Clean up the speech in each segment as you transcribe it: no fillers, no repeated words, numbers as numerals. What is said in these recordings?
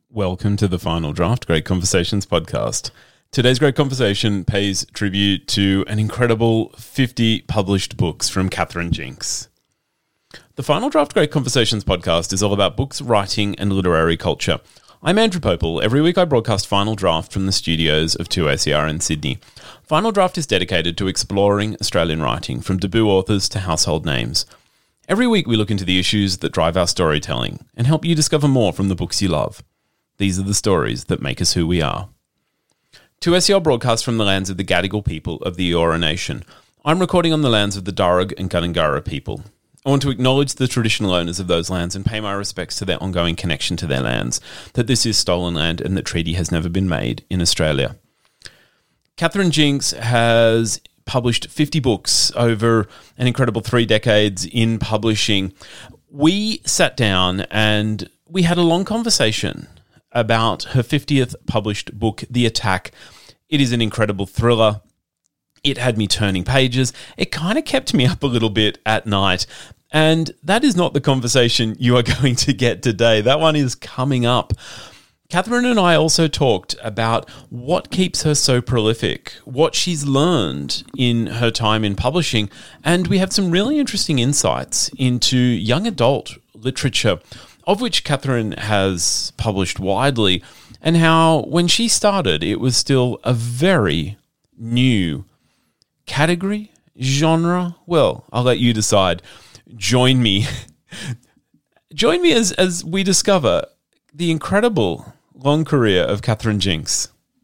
Welcome to the Final Draft Great Conversations podcast. Today's great conversation pays tribute to an incredible 50 published books from Katherine Jinks. The Final Draft Great Conversations podcast is all about books, writing, and literary culture. I'm Andrew Popel. Every week I broadcast Final Draft from the studios of 2ACR in Sydney. Final Draft is dedicated to exploring Australian writing, from debut authors to household names. Every week we look into the issues that drive our storytelling and help you discover more from the books you love. These are the stories that make us who we are. 2SER broadcasts from the lands of the Gadigal people of the Eora Nation. I'm recording on the lands of the Darug and Gundungurra people. I want to acknowledge the traditional owners of those lands and pay my respects to their ongoing connection to their lands, that this is stolen land and that treaty has never been made in Australia. Katherine Jinks has published 50 books over an incredible 3 decades in publishing. We sat down and we had a long conversation about her 50th published book, The Attack. It is an incredible thriller. It had me turning pages. It kind of kept me up a little bit at night. And that is not the conversation you are going to get today. That one is coming up. Katherine and I also talked about what keeps her so prolific, what she's learned in her time in publishing, and we have some really interesting insights into young adult literature, of which Katherine has published widely, and how when she started, it was still a very new category, genre. Well, I'll let you decide. Join me. Join me as we discover the incredible long career of Katherine Jinks.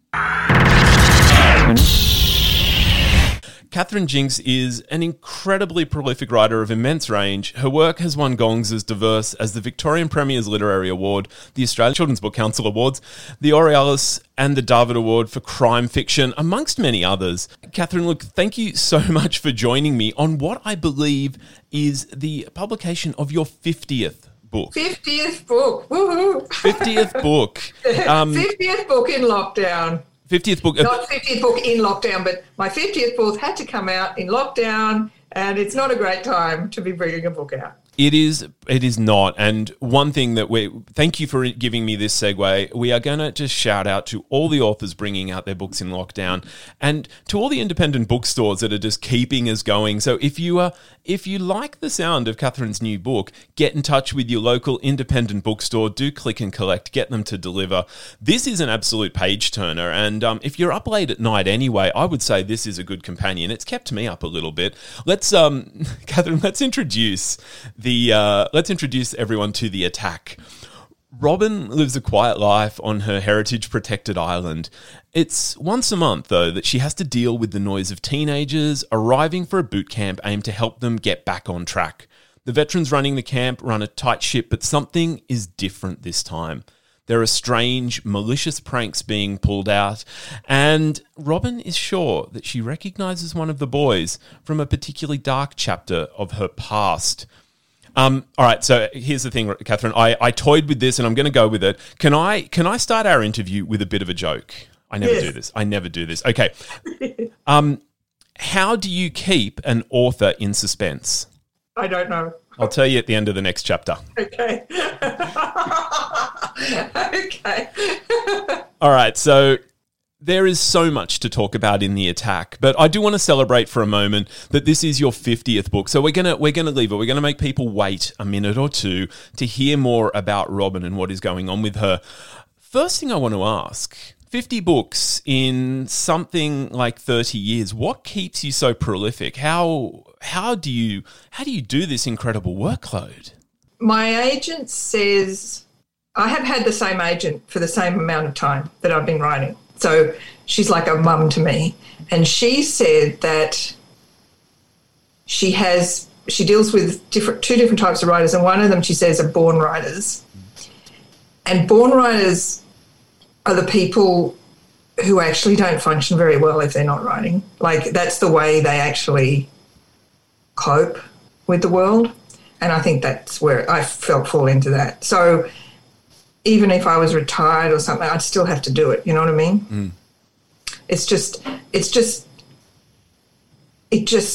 Katherine Jinks is an incredibly prolific writer of immense range. Her work has won gongs as diverse as the Victorian Premier's Literary Award, the Australian Children's Book Council Awards, the Aurealis and the David Award for Crime Fiction, amongst many others. Katherine, look, thank you so much for joining me on what I believe is the publication of your 50th book. 50th book. Woohoo. 50th book. 50th book in lockdown. 50th book. Not 50th book in lockdown, but my 50th book had to come out in lockdown, and it's not a great time to be bringing a book out. It is not. And one thing that thank you for giving me this segue. We are going to just shout out to all the authors bringing out their books in lockdown and to all the independent bookstores that are just keeping us going. So if you like the sound of Katherine's new book, get in touch with your local independent bookstore. Do click and collect, get them to deliver. This is an absolute page turner. And if you're up late at night anyway, I would say this is a good companion. It's kept me up a little bit. Katherine, let's introduce everyone to The Attack. Robin lives a quiet life on her heritage-protected island. It's once a month, though, that she has to deal with the noise of teenagers arriving for a boot camp aimed to help them get back on track. The veterans running the camp run a tight ship, but something is different this time. There are strange, malicious pranks being pulled out, and Robin is sure that she recognises one of the boys from a particularly dark chapter of her past. All right, so here's the thing, Katherine. I toyed with this, and I'm going to go with it. Can I start our interview with a bit of a joke? I never do this. Okay. How do you keep an author in suspense? I don't know. I'll tell you at the end of the next chapter. Okay. Okay. All right, so there is so much to talk about in The Attack, but I do want to celebrate for a moment that this is your 50th book. So we're gonna leave it. We're gonna make people wait a minute or two to hear more about Robin and what is going on with her. First thing I want to ask: 50 books in something like 30 years. What keeps you so prolific? How do you do this incredible workload? My agent says I have had the same agent for the same amount of time that I've been writing. So she's like a mum to me. And she said that she deals with two different types of writers, and one of them, she says, are born writers. And born writers are the people who actually don't function very well if they're not writing. Like, that's the way they actually cope with the world. And I think that's where I fall into that. So even if I was retired or something, I'd still have to do it. You know what I mean? Mm. It's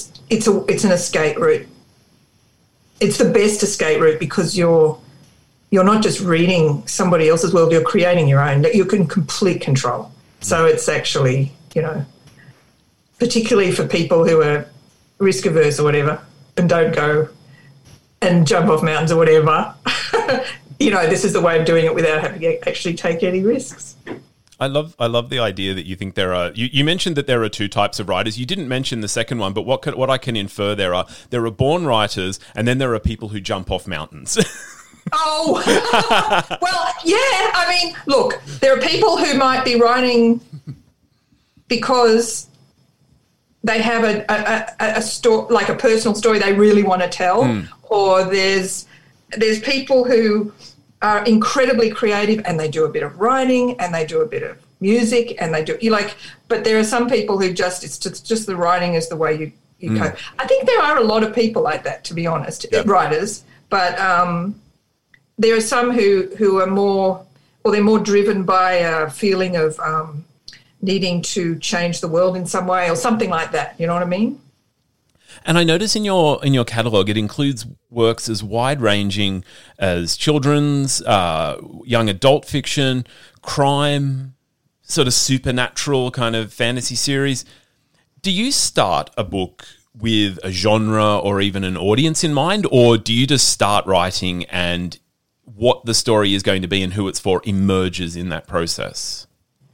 an escape route. It's the best escape route because you're you're not just reading somebody else's world, you're creating your own that you can complete control. So it's actually, particularly for people who are risk averse or whatever and don't go and jump off mountains or whatever, this is the way of doing it without having to actually take any risks. I love the idea that you think there are. You mentioned that there are two types of writers. You didn't mention the second one, but what I can infer there are born writers, and then there are people who jump off mountains. Oh, well, yeah. I mean, look, there are people who might be writing because they have a story, like a personal story they really want to tell, or there's people who are incredibly creative and they do a bit of writing and they do a bit of music and they do but there are some people who it's just the writing is the way you go. I think there are a lot of people like that, to be honest, writers, but there are some who are more, or they're more driven by a feeling of needing to change the world in some way or something like that. You know what I mean? And I notice in your catalogue, it includes works as wide-ranging as children's, young adult fiction, crime, sort of supernatural kind of fantasy series. Do you start a book with a genre or even an audience in mind, or do you just start writing and what the story is going to be and who it's for emerges in that process?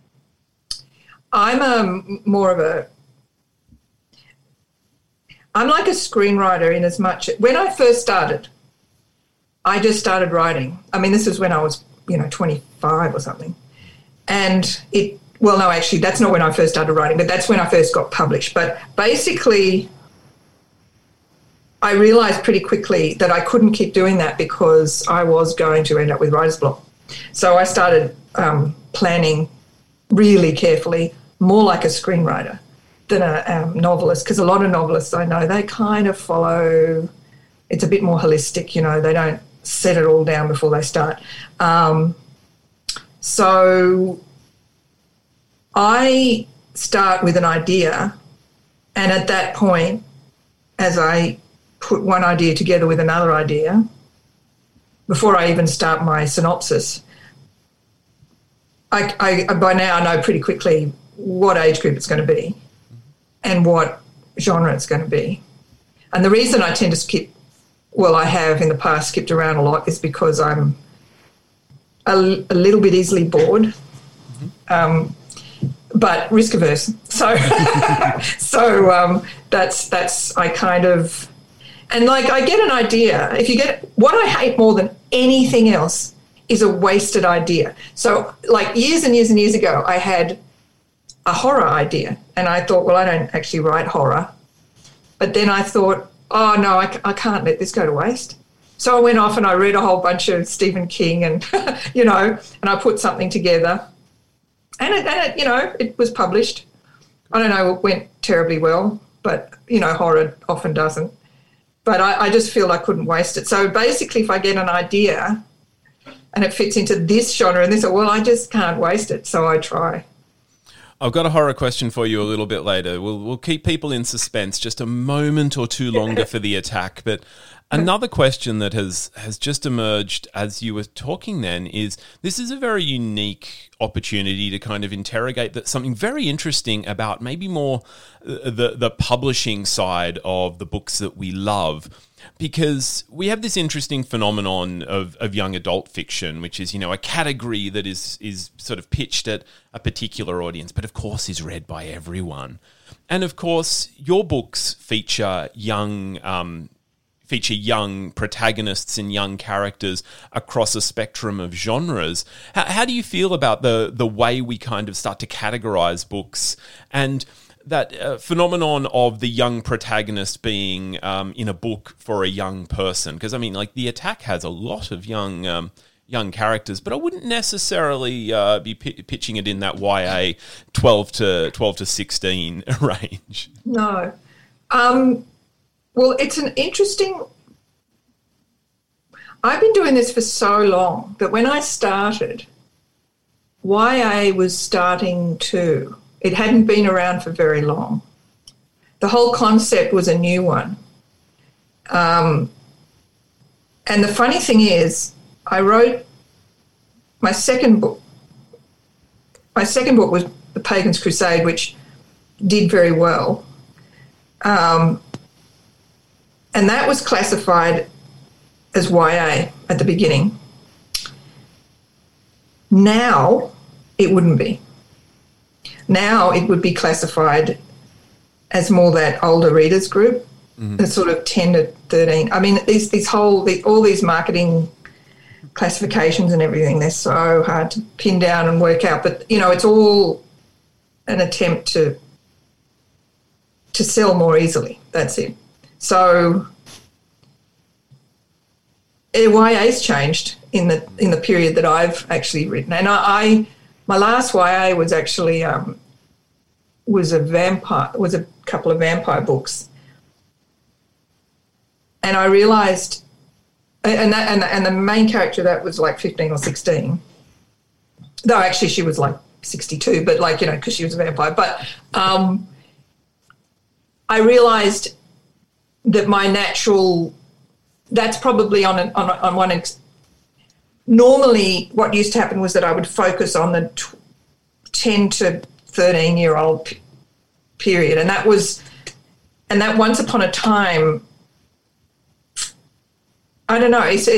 I'm like a screenwriter in as much, when I first started, I just started writing. I mean, this was when I was, 25 or something. And actually, that's not when I first started writing, but that's when I first got published. But basically, I realised pretty quickly that I couldn't keep doing that because I was going to end up with writer's block. So I started planning really carefully, more like a screenwriter than a novelist, because a lot of novelists I know, they kind of follow, it's a bit more holistic, they don't set it all down before they start. So I start with an idea, and at that point, as I put one idea together with another idea, before I even start my synopsis, I by now I know pretty quickly what age group it's going to be and what genre it's going to be. And the reason I tend to I have in the past skipped around a lot, is because I'm a little bit easily bored, but risk averse. So, that's I kind of, and I get an idea. What I hate more than anything else is a wasted idea. So years and years and years ago, I had a horror idea, and I thought, well, I don't actually write horror. But then I thought, oh, no, I can't let this go to waste. So I went off and I read a whole bunch of Stephen King and, and I put something together. And it was published. I don't know, it went terribly well, but, horror often doesn't. But I just feel I couldn't waste it. So basically, if I get an idea and it fits into this genre and this, I just can't waste it. So I try. I've got a horror question for you a little bit later. We'll keep people in suspense just a moment or two longer for the attack. But another question that has just emerged as you were talking then is, this is a very unique opportunity to kind of interrogate something very interesting about maybe more the publishing side of the books that we love. Because we have this interesting phenomenon of young adult fiction, which is, a category that is sort of pitched at a particular audience, but of course is read by everyone. And of course, your books feature young protagonists and young characters across a spectrum of genres. How do you feel about the way we kind of start to categorize books and that phenomenon of the young protagonist being in a book for a young person? Because, The Attack has a lot of young characters, but I wouldn't necessarily be pitching it in that YA 12 to 16 range. No. Well, it's an interesting... I've been doing this for so long that when I started, YA was starting too. It hadn't been around for very long. The whole concept was a new one. And the funny thing is, I wrote my second book. My second book was The Pagan's Crusade, which did very well. And that was classified as YA at the beginning. Now it wouldn't be. Now it would be classified as more that older readers group, the sort of 10 to 13. I mean, all these marketing classifications and everything, they're so hard to pin down and work out. But, you know, it's all an attempt to sell more easily. That's it. So YA's changed in the period that I've actually written. And my last YA was actually was a couple of vampire books. And I realised, and the main character of that was like 15 or 16. Though actually she was like 62, but like, you know, because she was a vampire. But I realised that my natural, that's probably on one. Normally what used to happen was that I would focus on the 10 to 13-year-old period. And that once upon a time, I don't know, it's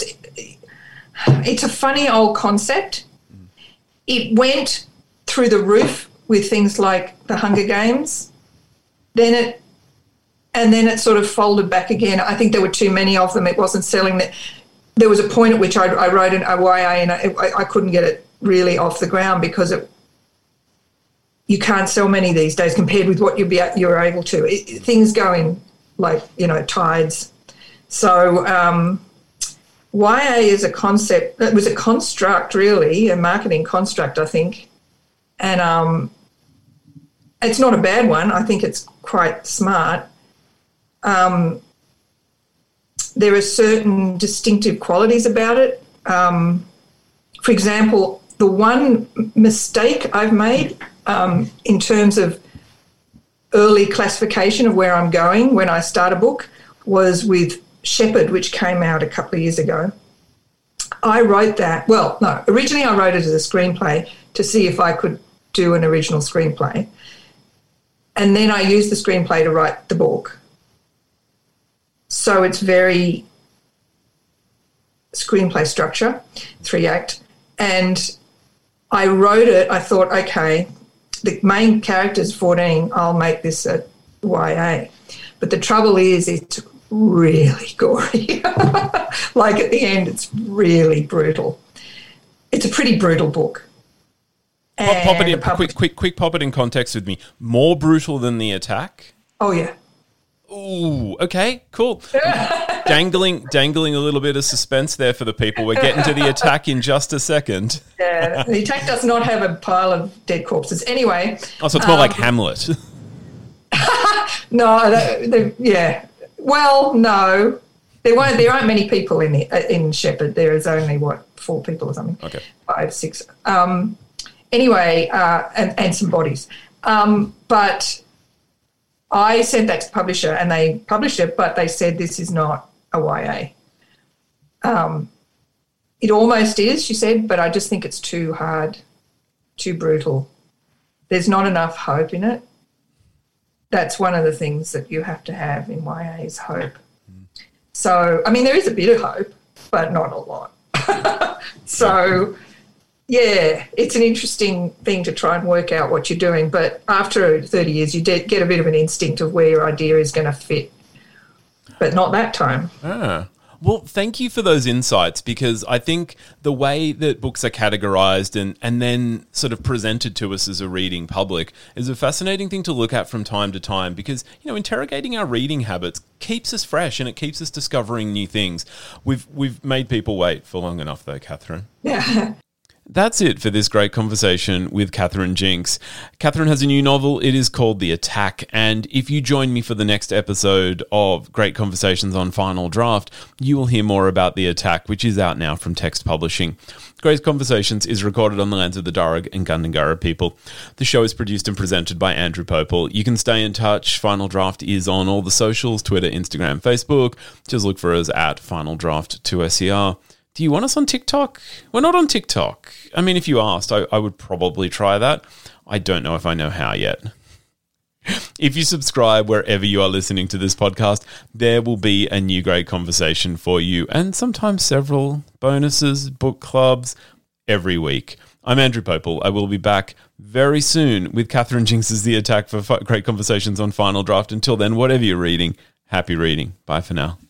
a funny old concept. It went through the roof with things like the Hunger Games. Then it sort of folded back again. I think there were too many of them. It wasn't selling. There was a point at which I wrote a YA and I couldn't get it really off the ground because you can't sell many these days compared with what you're able to. Things go in like, you know, tides. So YA is a concept. It was a construct, really, a marketing construct, I think. And it's not a bad one. I think it's quite smart. There are certain distinctive qualities about it. For example, the one mistake I've made in terms of early classification of where I'm going when I start a book was with Shepherd, which came out a couple of years ago. I wrote that. Well, no, originally I wrote it as a screenplay to see if I could do an original screenplay. And then I used the screenplay to write the book. So it's very screenplay structure, 3-act. And I wrote it, I thought, okay, the main character's 14, I'll make this a YA. But the trouble is it's really gory. Like at the end, it's really brutal. It's a pretty brutal book. Pop it in, quick pop it in context with me. More brutal than The Attack? Oh, yeah. Ooh, okay, cool. dangling a little bit of suspense there for the people. We're getting to The Attack in just a second. Yeah, The Attack does not have a pile of dead corpses. Anyway. Oh, so it's more like Hamlet. No, yeah. Well, no. There aren't many people in Shepherd. There is only, 4 people or something? Okay. 5, 6. Anyway, and some bodies. But I sent that to the publisher and they published it, but they said this is not a YA. It almost is, she said, but I just think it's too hard, too brutal. There's not enough hope in it. That's one of the things that you have to have in YA is hope. So, I mean, there is a bit of hope, but not a lot. So, yeah, it's an interesting thing to try and work out what you're doing. But after 30 years, you get a bit of an instinct of where your idea is going to fit. But not that time. Ah. Well, thank you for those insights, because I think the way that books are categorized and then sort of presented to us as a reading public is a fascinating thing to look at from time to time, because, you know, interrogating our reading habits keeps us fresh and it keeps us discovering new things. We've made people wait for long enough, though, Catherine. Yeah. That's it for this great conversation with Catherine Jinks. Catherine has a new novel. It is called The Attack. And if you join me for the next episode of Great Conversations on Final Draft, you will hear more about The Attack, which is out now from Text Publishing. Great Conversations is recorded on the lands of the Darug and Gundungurra people. The show is produced and presented by Andrew Popel. You can stay in touch. Final Draft is on all the socials, Twitter, Instagram, Facebook. Just look for us at Final Draft 2SER. Do you want us on TikTok? We're not on TikTok. I mean, if you asked, I would probably try that. I don't know if I know how yet. If you subscribe wherever you are listening to this podcast, there will be a new Great Conversation for you, and sometimes several bonuses, book clubs, every week. I'm Andrew Popel. I will be back very soon with Catherine Jinks' The Attack for Great Conversations on Final Draft. Until then, whatever you're reading, happy reading. Bye for now.